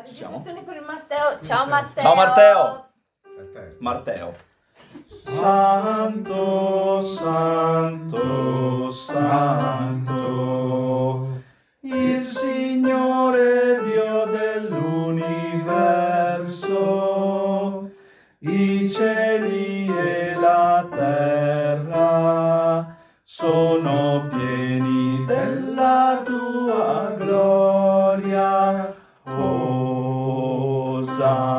Registrazioni per il Matteo. Ciao Matteo. Ciao Matteo. Matteo. Santo, santo, santo, il Signore Dio dell'universo, i cieli e la terra sono pieni della tua gloria. Osanna.